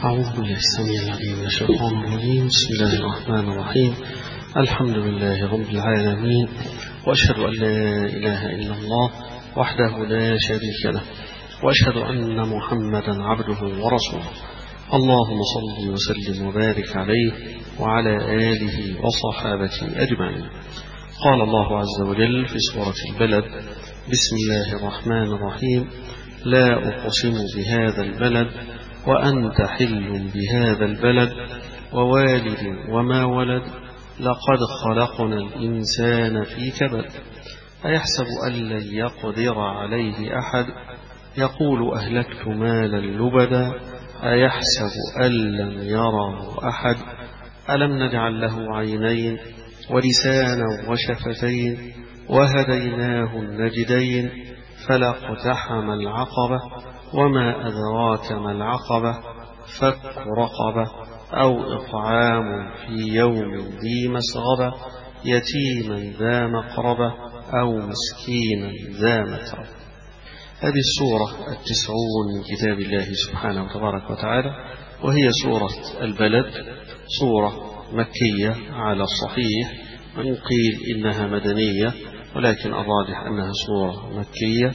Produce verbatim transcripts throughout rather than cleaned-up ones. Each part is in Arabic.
أعوذ بالله السميع العليم من الشيطان الرجيم. بسم الله الرحمن الرحيم. الحمد لله رب العالمين، وأشهد أن لا إله إلا الله وحده لا شريك له، وأشهد أن محمدا عبده ورسوله. اللهم صل وسلم وبارك عليه وعلى آله وصحابته أجمعين. قال الله عز وجل في سورة البلد: بسم الله الرحمن الرحيم: لا أقسم بهذا البلد وأنت حل بهذا البلد ووالد وما ولد لقد خلقنا الإنسان في كبد أيحسب أن لن يقدر عليه أحد يقول أهلكت مالا لبدا أيحسب أن لم يره أحد ألم نجعل له عينين ولسانا وشفتين وهديناه النجدين فلاقتحم العقبة وما أدراك ما العقبة فك رقبة أو إطعام في يوم ذي مسغبة يتيما ذا مقربة أو مسكينا ذا متربة. هذه السورة التسعون من كتاب الله سبحانه وتبارك وتعالى، وهي سورة البلد، سورة مكية على الصحيح، وإن قيل إنها مدنية، ولكن الراجح أنها سورة مكية،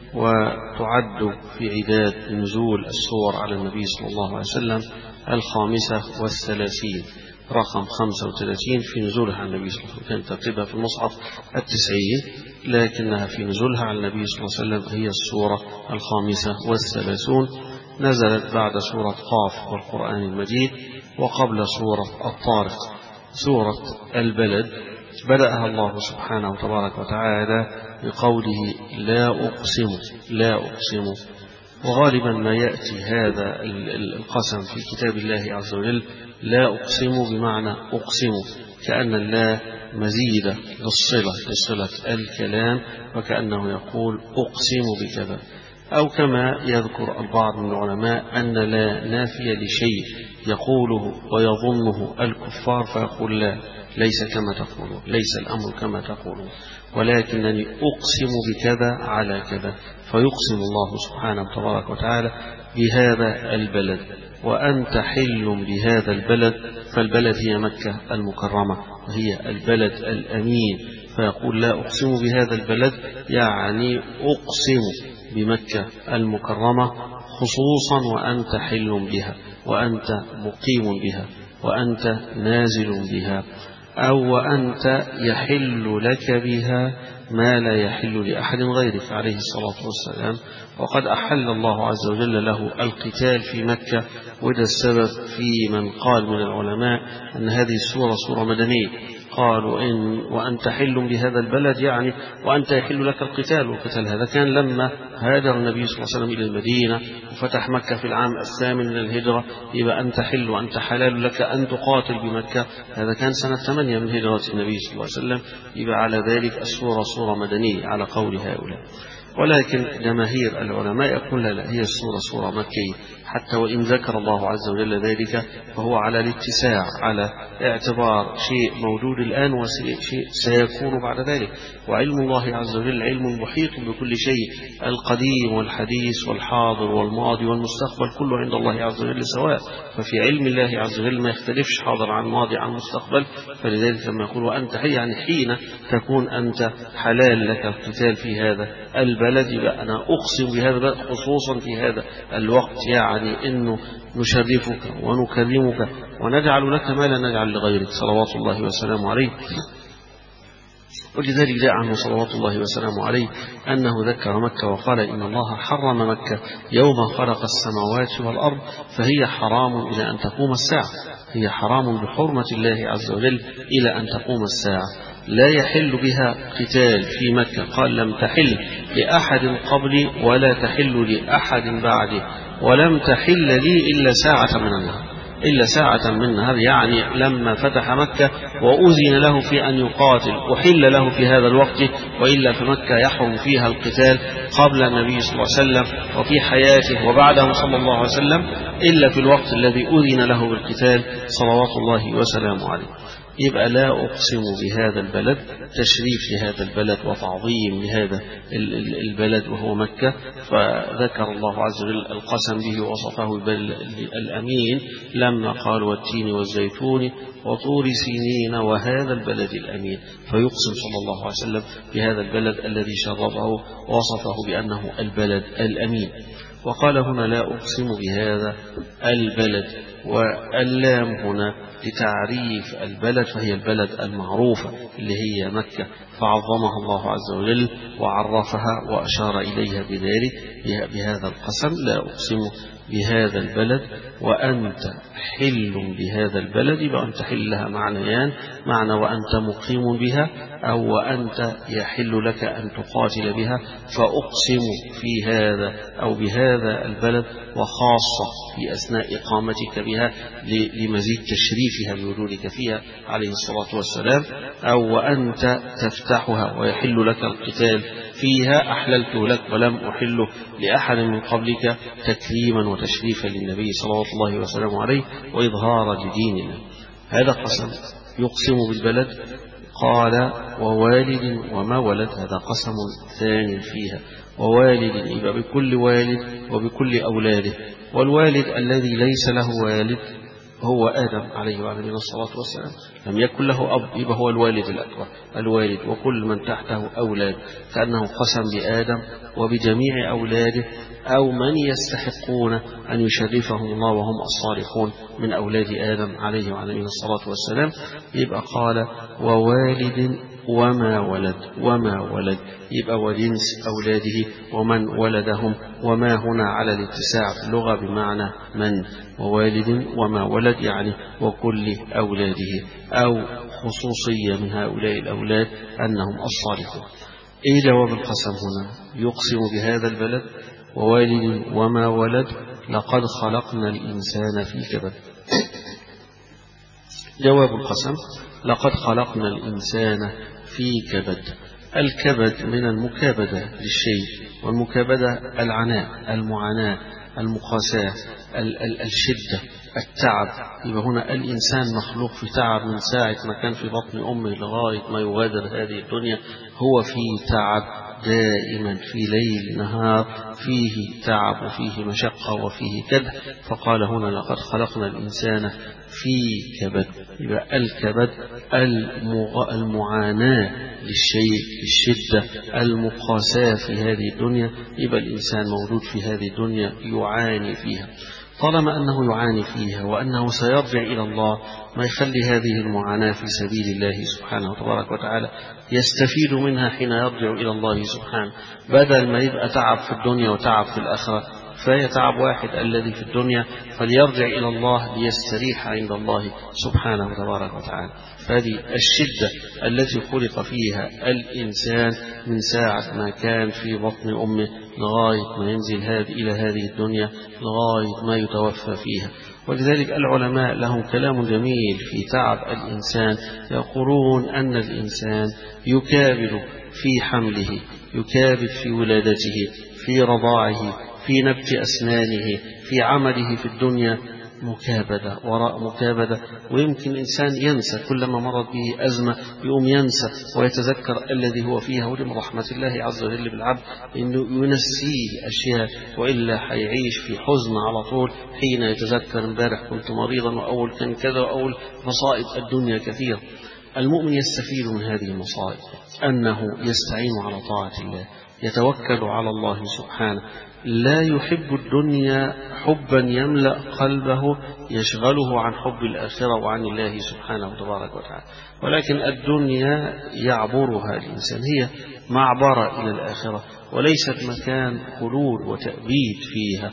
وتعد في عداد نزول السور على النبي صلى الله عليه وسلم الخامسة والثلاثين، رقم خمسة وثلاثين في نزولها على النبي صلى الله عليه وسلم. كان ترتيبها في المصحف التسعين، لكنها في نزولها على النبي صلى الله عليه وسلم هي السورة الخامسة والثلاثون. نزلت بعد سورة قاف والقرآن المجيد، وقبل سورة الطارق. سورة البلد بدأها الله سبحانه وتبارك وتعالى بقوله لا أقسم لا أقسم، وغالبا ما يأتي هذا القسم في كتاب الله عز وجل لا أقسم بمعنى أقسم، كأن الله مزيدة للصلة لصلة الكلام، وكأنه يقول أقسم بكذا، أو كما يذكر البعض من العلماء أن لا نافية لشيء يقوله ويظنه الكفار فيقول لا، ليس كما تقولون، ليس الأمر كما تقولون، ولكنني أقسم بكذا على كذا، فيقسم الله سبحانه وتبارك وتعالى بهذا البلد. وأنت حل بهذا البلد، فالبلد هي مكة المكرمة، وهي البلد الأمين، فيقول لا أقسم بهذا البلد يعني أقسم بمكة المكرمة خصوصا وأنت حل بها، وأنت مقيم بها، وأنت نازل بها، أو وأنت يحل لك بها ما لا يحل لأحد غيرك عليه الصلاة والسلام. وقد أحل الله عز وجل له القتال في مكة، وده السبب في من قال من العلماء أن هذه السورة سورة مدنية، قالوا إن وأنت حل بهذا البلد يعني وأنت يحل لك القتال، والقتال هذا كان لما هاجر النبي صلى الله عليه وسلم إلى المدينة وفتح مكة في العام الثامن من الهجرة، يبقى أنت حل وأنت حلال لك أن تقاتل بمكة، هذا كان سنة ثمانية من هجرة النبي صلى الله عليه وسلم، يبقى على ذلك السورة سورة مدنية على قول هؤلاء. ولكن جماهير العلماء يقول لا, لا هي السورة سورة مكية، حتى وإن ذكر الله عز وجل ذلك فهو على الاتساع، على اعتبار شيء موجود الآن وشيء سيكون بعد ذلك، وعلم الله عز وجل علم محيط بكل شيء، القديم والحديث والحاضر والماضي والمستقبل كله عند الله عز وجل سواء، ففي علم الله عز وجل ما يختلفش حاضر عن ماضي عن مستقبل. فلذلك لما يقول وأنت حي يعني حين تكون أنت حلال لك القتال في هذا البلد، يبقى أنا أقسم بهذا البلد خصوصا في هذا الوقت، يعني إنه نشرفك ونكرمك ونجعل لك ما لا نجعل لغيرك صلوات الله وسلامه عليه. ولذلك جاء عنه صلوات الله وسلامه عليه أنه ذكر مكة وقال إن الله حرم مكة يوم خلق السماوات والأرض فهي حرام إلى أن تقوم الساعة، هي حرام بحرمة الله عز وجل إلى أن تقوم الساعة، لا يحل بها قتال في مكة. قال لم تحل لأحد قبلي ولا تحل لأحد بعدي ولم تحل لي إلا ساعة من النهار، إلا ساعة من النهار، يعني لما فتح مكة وأذن له في أن يقاتل أحل له في هذا الوقت، وإلا في مكة يحرم فيها القتال قبل النبي صلى الله عليه وسلم وفي حياته وبعده صلى الله عليه وسلم، إلا في الوقت الذي أذن له بالقتال صلوات الله وسلامه عليه. يبقى لا أقسم بهذا البلد تشريف لهذا البلد وتعظيم لهذا البلد وهو مكة، فذكر الله عز وجل القسم به ووصفه بالأمين لما قال والتين والزيتون وطور سينين وهذا البلد الأمين، فيقسم صلى الله عليه وسلم بهذا البلد الذي شرفه ووصفه بأنه البلد الأمين. وقال هنا لا أقسم بهذا البلد، واللام هنا لتعريف البلد، فهي البلد المعروفة اللي هي مكة، فعظمها الله عز وجل وعرفها وأشار إليها بذلك بهذا القسم لا أقسم بهذا البلد وأنت حل بهذا البلد. يبقى أنت حلها معنيان، معنى وأنت مقيم بها أو وأنت يحل لك أن تقاتل بها، فأقسم في هذا أو بهذا البلد وخاصة في أثناء إقامتك بها لمزيد تشريفها بوجودك فيها عليه الصلاة والسلام، أو وأنت تفتحها ويحل لك القتال فيها أحللته لك ولم أحله لأحد من قبلك تكريما وتشريفا للنبي صلى الله عليه وسلم عليه وإظهارا لديننا. هذا قسم يقسم بالبلد. قال ووالد وما ولد، هذا قسم ثاني فيها، ووالد يبقى بكل والد وبكل أولاده، والوالد الذي ليس له والد هو آدم عليه وعلى الصلاة والسلام، لم يكن له أب، يبقى هو الوالد الأكبر الوالد، وكل من تحته أولاد، كأنه قسم بآدم وبجميع أولاده أو من يستحقون أن يشرفهم الله وهم الصالحون من أولاد آدم عليه وعلى الصلاة والسلام. يبقى قال ووالد وما ولد، وما ولد يبقى وجنس أولاده ومن ولدهم، وما هنا على الاتساع في اللغة بمعنى من، ووالد وما ولد يعني وكل أولاده، أو خصوصية من هؤلاء الأولاد أنهم الصالحون. إيه جواب القسم هنا؟ يقسم بهذا البلد ووالد وما ولد لقد خلقنا الإنسان في كبد. جواب القسم لقد خلقنا الإنسان في كبد. الكبد من المكابدة للشيء، والمكابدة العناء المعاناة المقاساة الشدة التعب. يبقى هنا الإنسان مخلوق في تعب من ساعة ما كان في بطن أمه لغاية ما يغادر هذه الدنيا، هو في تعب دائما، في ليل نهار فيه تعب وفيه مشقة وفيه كدح. فقال هنا لقد خلقنا الإنسان في كبد. يبقى الكبد المعاناة للشيء، الشدة المقاساة في هذه الدنيا. يبقى الإنسان موجود في هذه الدنيا يعاني فيها. طالما أنه يعاني فيها وأنه سيرجع إلى الله، ما يخلي هذه المعاناة في سبيل الله سبحانه وتبارك وتعالى يستفيد منها حين يرجع إلى الله سبحانه، بدل ما يبقى تعب في الدنيا وتعب في الآخرة. فهي تعب واحد الذي في الدنيا، فليرجع إلى الله ليستريح عند الله سبحانه وتبارك وتعالى. فهذه الشدة التي خلق فيها الإنسان من ساعة ما كان في بطن أمه لغاية ما ينزل هذه إلى هذه الدنيا، لغاية ما يتوفى فيها. ولذلك العلماء لهم كلام جميل في تعب الإنسان، يقولون أن الإنسان يكابد في حمله، يكابد في ولادته، في رضاعه، في نبت أسنانه، في عمله في الدنيا، مكابدة وراء مكابدة. ويمكن إنسان ينسى كلما مرت به أزمة يقوم ينسى ويتذكر الذي هو فيها، ولم رحمة الله عز وجل بالعبد إنه ينسيه أشياء، وإلا حيعيش في حزن على طول حين يتذكر امبارح كنت مريضا وأول كان كذا وأول مصائب الدنيا كثير. المؤمن يستفيد من هذه المصائب أنه يستعين على طاعة الله، يتوكل على الله سبحانه، لا يحب الدنيا حبا يملأ قلبه يشغله عن حب الآخرة وعن الله سبحانه وتبارك وتعالى، ولكن الدنيا يعبرها الإنسان، هي معبرة إلى الآخرة وليست مكان خلود وتأبيد فيها.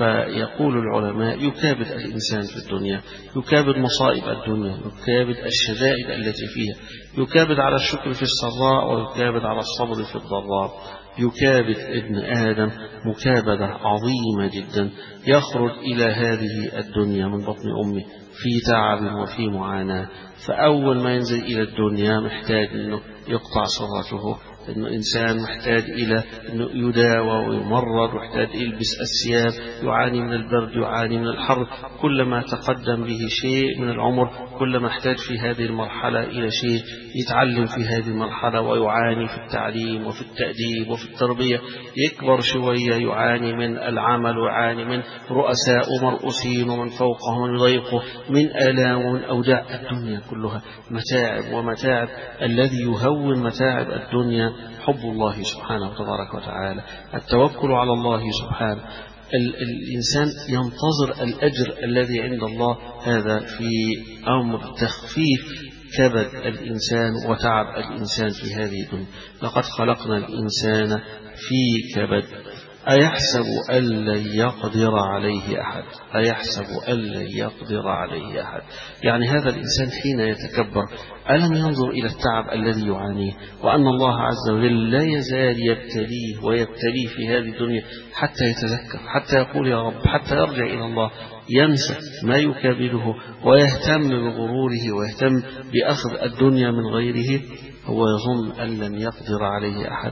فيقول العلماء يكابد الإنسان في الدنيا، يكابد مصائب الدنيا، يكابد الشدائد التي فيها، يكابد على الشكر في السراء ويكابد على الصبر في الضراء. يكابد ابن آدم مكابدة عظيمة جدا، يخرج إلى هذه الدنيا من بطن أمه في تعب وفي معاناة، فأول ما ينزل إلى الدنيا محتاج أنه يقطع سرته، إنه إنسان محتاج إلى إنه يداوى ويمرض، ويحتاج يلبس الثياب، يعاني من البرد، يعاني من الحر. كلما تقدم به شيء من العمر كلما احتاج في هذه المرحلة إلى شيء يتعلم في هذه المرحلة، ويعاني في التعليم وفي التأديب وفي التربية. يكبر شوية يعاني من العمل، ويعاني من رؤساء ومرؤوسين ومن فوقه من يضيقه، من آلام ومن أوجاع. الدنيا كلها متاعب ومتاعب. الذي يهون متاعب الدنيا حب الله سبحانه وتبارك وتعالى، التوكل على الله سبحانه. الإنسان ينتظر الأجر الذي عند الله، هذا في أمر تخفيف كبد الإنسان وتعب الإنسان في هذه الدنيا. لقد خلقنا الإنسان في كبد. أيحسب أن لن يقدر عليه أحد؟ أيحسب أن لن يقدر عليه أحد؟ يعني هذا الإنسان حين يتكبر ألم ينظر إلى التعب الذي يعانيه، وأن الله عز وجل لا يزال يبتليه ويبتليه في هذه الدنيا حتى يتذكر، حتى يقول يا رب، حتى يرجع إلى الله، ينسى ما يكابده ويهتم بغروره ويهتم بأخذ الدنيا من غيره. هو يظن أن لن يقدر عليه أحد.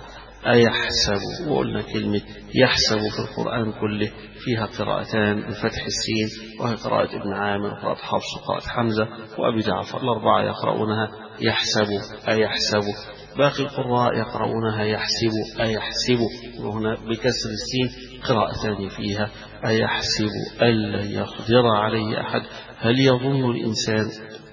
أيحسب، وقلنا كلمة يحسب في القرآن كله فيها قراءتان بفتح السين، وهي قراءة ابن عامر وقراءة حفص وقراءة حمزة وأبي جعفر، الأربعة يقرؤونها يحسب أيحسب. باقي القراء يقرؤونها يحسب أيحسب، وهنا بكسر السين قراءتان فيها أيحسب أن لن يقدر عليه أحد. هل يظن الإنسان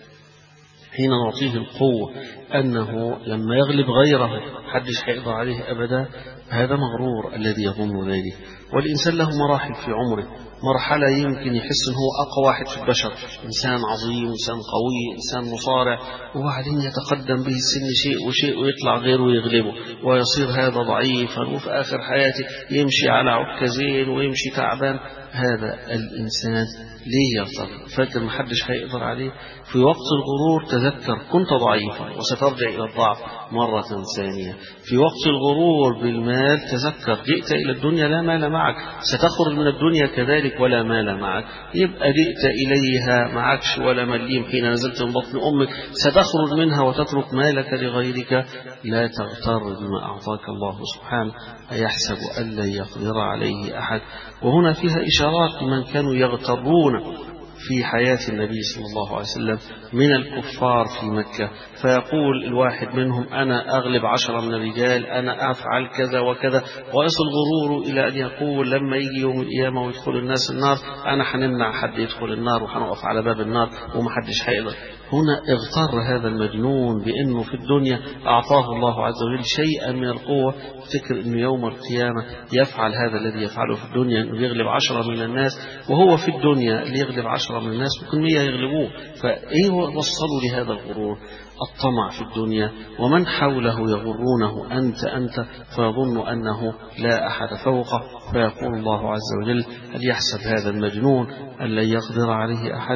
حين نعطيه القوة أنه لما يغلب غيره حدش هيقدر عليه أبدا؟ هذا مغرور الذي يظن ذلك. والإنسان له مراحل في عمره، مرحلة يمكن يحس أنه أقوى واحد في البشر، إنسان عظيم، إنسان قوي، إنسان مصارع، وبعدين يتقدم به السن شيء وشيء ويطلع غيره ويغلبه ويصير هذا ضعيفا، وفي آخر حياته يمشي على عكازين ويمشي تعبان. هذا الإنسان ليه يغتر؟ فاكر محدش هيقدر عليه؟ في وقت الغرور تذكر كنت ضعيفا وسترجع إلى الضعف مرة ثانية. في وقت الغرور بالمال تذكر جئت إلى الدنيا لا مال معك، ستخرج من الدنيا كذلك ولا مال معك. يبقى جئت إليها معكش ولا مليم، حين نزلت من بطن أمك ستخرج منها وتترك مالك لغيرك. لا تغتر بما أعطاك الله سبحانه. أيحسب أن لن يقدر عليه أحد. وهنا فيها إشارات لمن كانوا يغترون في حياة النبي صلى الله عليه وسلم من الكفار في مكة، فيقول الواحد منهم أنا أغلب عشرة من الرجال، أنا أفعل كذا وكذا، ويصل غروره إلى أن يقول لما يجي يوم القيامة ويدخل الناس النار أنا حنمنع حد يدخل النار وحنقف على باب النار ومحدش هيقدر. هنا اغتر هذا المجنون بأنه في الدنيا أعطاه الله عز وجل شيئا من القوة، افتكر أنه يوم القيامة يفعل هذا الذي يفعله في الدنيا، أنه يغلب عشرة من الناس، وهو في الدنيا اللي يغلب عشرة من الناس ممكن مية يغلبوه. فإيه وصلوا لهذا الغرور؟ الطمع في الدنيا، ومن حوله يغرونه أنت أنت، فيظن أنه لا أحد فوقه. فيقول الله عز وجل هل يحسب هذا المجنون أن لن يقدر عليه أحد؟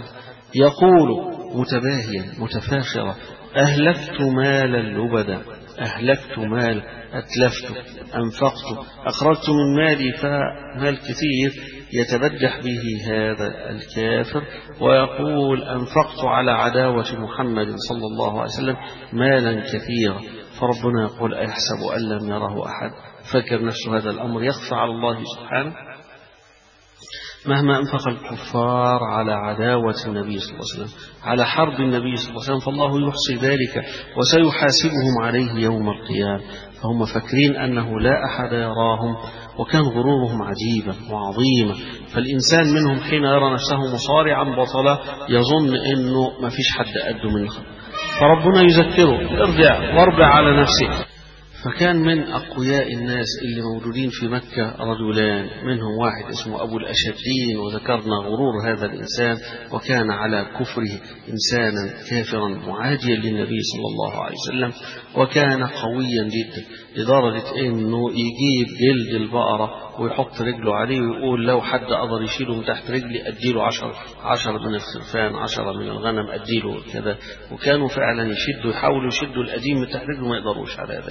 يقول متباهيا متفاخرا أهلكت مالا لبدا، أهلكت مال، أتلفت، أنفقت، أخرجت من مالي فمال كثير. يتبجح به هذا الكافر ويقول أنفقت على عداوة محمد صلى الله عليه وسلم مالا كثيرا. فربنا يقول أيحسب أن لم يره أحد؟ فكر نفسه هذا الأمر يخفى على الله سبحانه؟ مهما أنفق الكفار على عداوة النبي صلى الله عليه وسلم، على حرب النبي صلى الله عليه وسلم، فالله يحصي ذلك وسيحاسبهم عليه يوم القيامة. فهم فاكرين أنه لا أحد يراهم، وكان غرورهم عجيبا وعظيما. فالإنسان منهم حين يرى نفسه مصارعا بطلا يظن أنه ما فيش حد قده منه، فربنا يذكره ارجع وارجع على نفسك. فكان من أقوياء الناس اللي موجودين في مكة رجلان، منهم واحد اسمه أبو الأشدين، وذكرنا غرور هذا الإنسان، وكان على كفره إنسانا كافرا معاديا للنبي صلى الله عليه وسلم، وكان قويا جدا لدرجة أنه يجيب جلد البقرة ويحط رجله عليه ويقول لو حد قدر يشيله من تحت رجلي أديله عشر عشر من الخرفان، عشرة من الغنم أديله كذا. وكانوا فعلا يشدوا يحاولوا يشدوا القديم من تحت رجله ما يقدروش على هذا الشيء،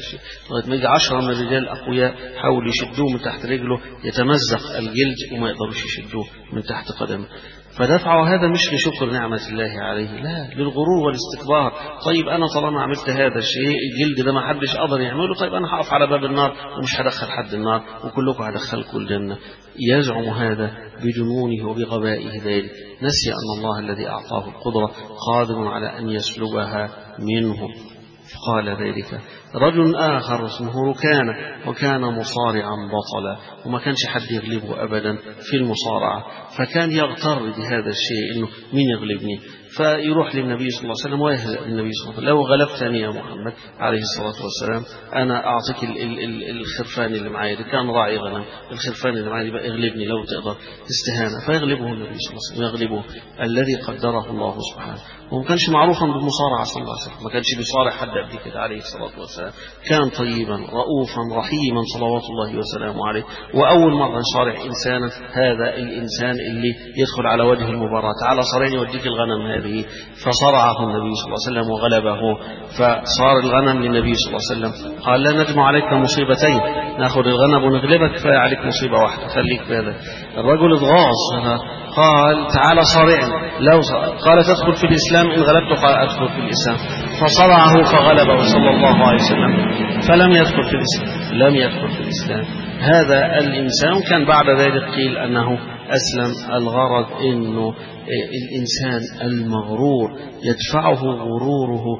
لغاية ما يجي عشرة من الرجال الأقوياء حاولوا يشدوه من تحت رجله يتمزق الجلد وما يقدروش يشدوه من تحت قدمه. فدفعوا هذا مش لشكر نعمة الله عليه، لا، للغرور والاستكبار. طيب أنا طالما عملت هذا الشيء الجلد ده ما حدش قدر يعمله، طيب أنا هقف على باب النار ومش هدخل حد النار وكلكم هدخلكم الجنة. يزعم هذا بجنونه وبغبائه ذلك، نسي أن الله الذي أعطاه القدرة قادر على أن يسلبها منه. قال ذلك رجل آخر اسمه ركانة، وكان مصارعا بطلا وما كانش حد يغلبه أبدا في المصارعة، فكان يغتر بهذا الشيء إنه مين يغلبني، فيروح للنبي صلى الله عليه وسلم ويهزأ النبي صلى الله عليه وسلم: لو غلبتني يا محمد عليه الصلاة والسلام أنا أعطيك ال ال ال الخرفان اللي معايا، كان راعي غنم، الخرفان اللي معايا بقى اغلبني لو تقدر، استهانة. فيغلبه النبي صلى الله عليه وسلم، يغلبه الذي قدره الله سبحانه. وما كانش معروفا بالمصارعة صلى الله عليه وسلم، ما كانش بيصارع حد قبل كده عليه الصلاة والسلام، كان طيبا رؤوفا رحيما صلوات الله وسلامه عليه. وأول مرة يصارع إنسانا هذا الإنسان اللي يدخل على وجه المباراة: تعالى صارعني وديك الغنم هذه. فصرعه النبي صلى الله عليه وسلم وغلبه، فصار الغنم للنبي صلى الله عليه وسلم. قال: لا نجمع عليك مصيبتين، ناخذ الغنم ونغلبك كفاية عليك مصيبة واحدة، خليك بهذا. الرجل اتغاظ، قال: تعالى صارعني. لو قال: تدخل في الإسلام؟ إن غلبته قال: أدخل في الإسلام. فصرعه فغلبه صلى الله عليه وسلم، فلم يدخل في الإسلام، لم يدخل في الإسلام. هذا الإنسان كان بعد ذلك قيل أنه أسلم. الغرض إنه الإنسان المغرور يدفعه غروره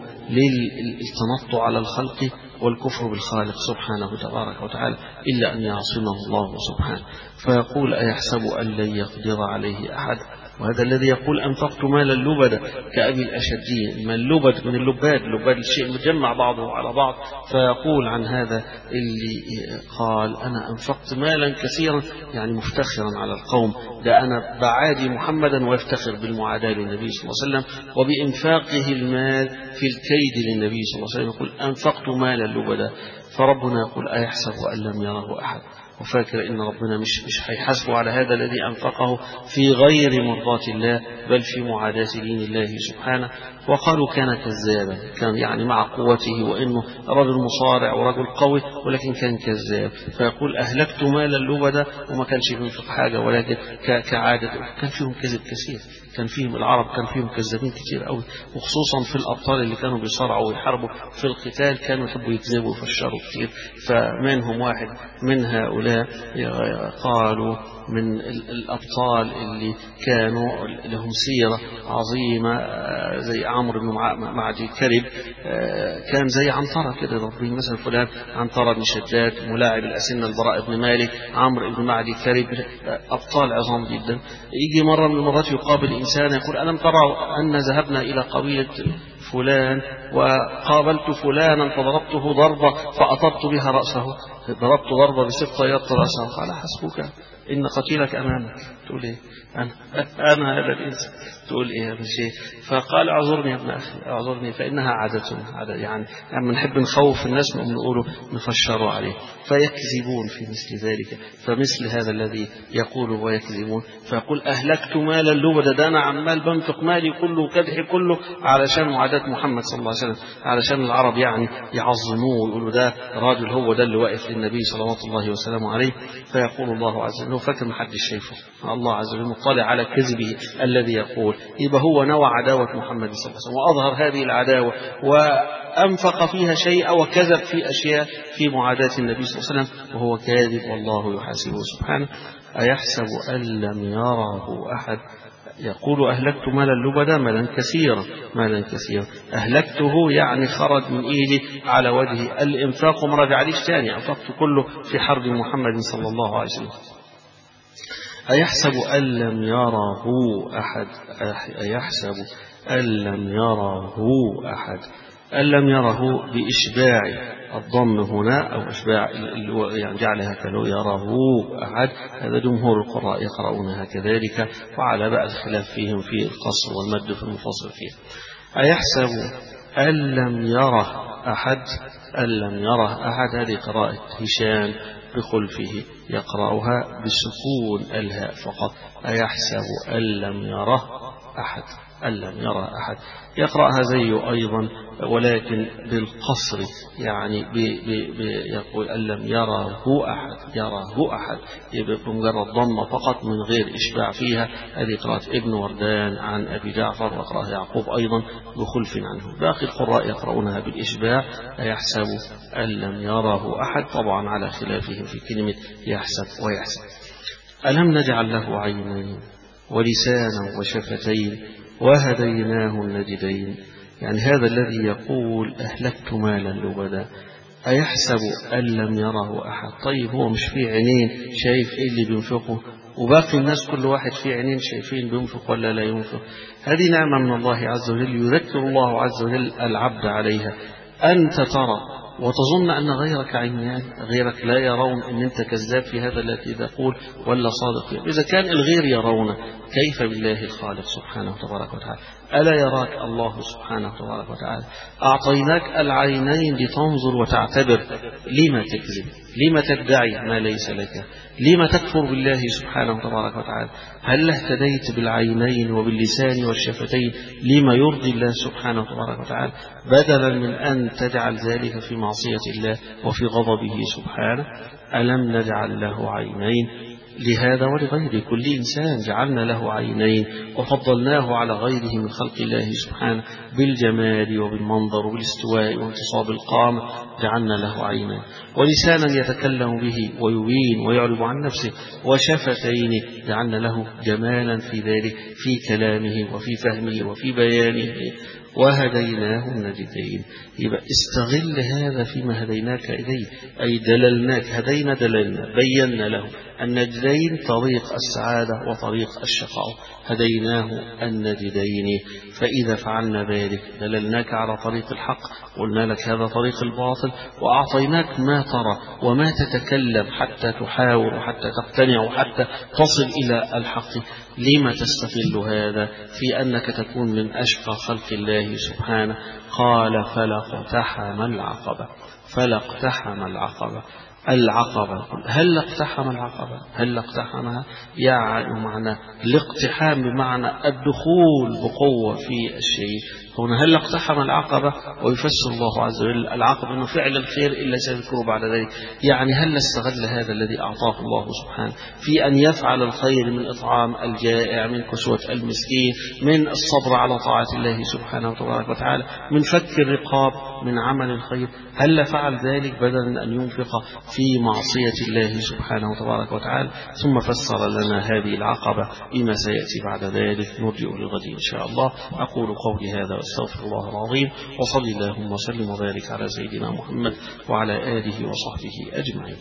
للتنطع على الخلق والكفر بالخالق سبحانه تبارك وتعالى، إلا أن يعصمه الله سبحانه. فيقول: أيحسب أن لن يقدر عليه أحد؟ وهذا الذي يقول: أنفقت مالا لبدا كأبي الأشدي. ما اللبد من اللباد، اللباد الشيء مجمع بعضه على بعض. فيقول عن هذا اللي قال: أنا أنفقت مالا كثيرا، يعني مفتخرا على القوم، ده أنا بعادي محمدا ويفتخر بالمعاداة للنبي صلى الله عليه وسلم وبإنفاقه المال في الكيد للنبي صلى الله عليه وسلم. يقول: أنفقت مالا لبدا. فربنا يقول: أيحسب أن لم يره أحد؟ وفاكر إن ربنا مش مش هيحاسبه على هذا الذي أنفقه في غير مرضاة الله بل في معاداة دين الله سبحانه. وقالوا: كان كذابا، كان يعني مع قوته وإنه رجل مصارع ورجل قوي ولكن كان كذاب. فيقول: أهلكت مالا لبدا، وما كانش بينفق حاجة، ولكن كعادة كان فيهم كذب كثير، كان فيهم العرب كان فيهم كذابين كثير قوي، وخصوصا في الأبطال اللي كانوا بيصارعوا ويحاربوا في القتال كانوا يحبوا يكذبوا ويفشروا كثير. فمنهم واحد من هؤلاء قالوا من الأبطال اللي كانوا لهم سيرة عظيمة زي عمرو بن معدي كرب، كان زي عنترة كده، ضربين مثلا فلان عنترة بن شداد ملاعب الأسنة البراء بن مالك، عمرو بن معدي كرب، أبطال عظام جدا. يجي مرة من المرات يقابل إنسان يقول: ألم تروا أن ذهبنا إلى قبيلة فلان وقابلت فلانا فضربته ضربة فأطرت بها رأسه، ضربت ضربة بست طيات رأسه. قال: حسبك إن قتيلك أمامك. تقول إيه؟ أنا أنا هذا الإنسان، تقول إيه هذا الشيء؟ فقال: أعذرني يا ابن أخي، أعذرني، فإنها عادتنا، عادة يعني لما نحب نخوف الناس نقولوا نفشروا عليه، فيكذبون في مثل ذلك. فمثل هذا الذي يقول ويكذبون. فيقول: أهلكت مالا لبدا، ده أنا عمال بنفق مالي كله وكدحي كله علشان معاداة محمد صلى الله عليه وسلم، علشان العرب يعني يعظموه ويقولوا ده راجل هو ده اللي واقف للنبي صلوات الله وسلامه عليه. فيقول الله عز وجل: هو فاكر محدش شايفه، الله عز وجل مطلع على كذبه الذي يقول. يبقى هو نوى عداوة محمد صلى الله عليه وسلم وأظهر هذه العداوة وأنفق فيها شيئا وكذب في أشياء في معاداة النبي صلى الله عليه وسلم، وهو كاذب والله يحاسبه سبحانه. أيحسب أن لم يره أحد؟ يقول: أهلكت مالا لبدا، مالا كثيرا، مالا كثيرا. أهلكته يعني خرج من إيدي على وجهه. الإنفاق ما رجعليش ثاني، أنفقت كله في حرب محمد صلى الله عليه وسلم. أيحسب أن لم يره أحد؟ أيحسب أن لم يره أحد؟ أن لم يره بإشباع الضم هنا أو إشباع يعني جعلها كلو يره أحد. هذا جمهور القراء يقرؤونها كذلك، وعلى بقى الخلاف فيهم في القصر والمد في المفصل فيه. أيحسب أن لم يره أحد؟ أن لم يره أحد، هذه قراءة هشام بخلفه يقرأها بسكون الهاء فقط. أيحسب أن لم يره أحد، أن لم يرى أحد. يقرأها زيه أيضا ولكن بالقصر، يعني بي بي بي يقول أن لم يره أحد، يره أحد بمجرد ضمة فقط من غير إشباع فيها. هذه قراءة ابن وردان عن أبي جعفر، وقرأها يعقوب أيضا بخلف عنه. باقي القراء يقرؤونها بالإشباع، يحسب أن لم يره أحد، طبعا على خلافهم في كلمة يحسب ويحسب. ألم نجعل له عينين ولسانا وشفتين وهديناه النجدين. يعني هذا الذي يقول أهلكت مالا لبدا أيحسب أن لم يره أحد؟ طيب هو مش فيه عينين شايف إيه اللي بينفقه، وباقي الناس كل واحد فيه عينين شايفين بينفق ولا لا ينفق. هذه نعمة من الله عز وجل، يذكر الله عز وجل العبد عليها. أنت ترى وتظن أن غيرك عميان، غيرك لا يرون أن أنت كذاب في هذا الذي تقول ولا صادق. إذا كان الغير يرون كيف بالله الخالق سبحانه تبارك وتعالى؟ ألا يراك الله سبحانه تبارك وتعالى؟ أعطيناك العينين لتنظر وتعتبر. لما تكذب؟ لما تدعي ما ليس لك؟ لما تكفر بالله سبحانه تبارك وتعالى؟ هل اهتديت بالعينين وباللسان والشفتين لما يرضي الله سبحانه تبارك وتعالى، بدلا من أن تجعل ذلك في معصية الله وفي غضبه سبحانه؟ ألم نجعل له عينين؟ لهذا ولغير كل إنسان جعلنا له عينين وفضلناه على غيره من خلق الله سبحانه بالجمال وبالمنظر وبالاستواء وانتصاب القامة، جعلنا له عينين ولسانا يتكلم به ويبين ويعرب عن نفسه، وشفتين جعلنا له جمالا في ذلك في كلامه وفي فهمه وفي بيانه، وهديناه النجدين. يبقى استغل هذا فيما هديناك إليه، أي دللناك، هدينا دللنا بينا له النجدين، طريق السعادة وطريق الشقاء، هديناه النجدين. فإذا فعلنا ذلك دللناك على طريق الحق، قلنا لك هذا طريق الباطل، وأعطيناك ما ترى وما تتكلم حتى تحاور وحتى تقتنع وحتى تصل إلى الحق. لما تستغل هذا في أنك تكون من أشقى خلق الله سبحانه؟ قال فلاقتحم العقبة. فلاقتحم العقبة، العقبة هل اقتحم العقبة؟ هل اقتحمها؟ يعني معنى الاقتحام بمعنى الدخول بقوة في الشيء. هنا هل اقتحم العقبة، ويفسر الله عز وجل العقبة أنه فعل الخير إلا سيذكره بعد ذلك. يعني هل استغل هذا الذي أعطاه الله سبحانه في أن يفعل الخير من إطعام الجائع، من كسوة المسكين، من الصبر على طاعة الله سبحانه وتبارك وتعالى، من فك الرقاب، من عمل الخير؟ هل فعل ذلك بدلا من أن ينفق في معصية الله سبحانه وتبارك وتعالى؟ ثم فسر لنا هذه العقبة بما سيأتي بعد ذلك. نرجع للغد إن شاء الله. أقول قولي هذا واستغفر الله العظيم، وصلي اللهم وسلم وبارك على سيدنا محمد وعلى آله وصحبه أجمعين.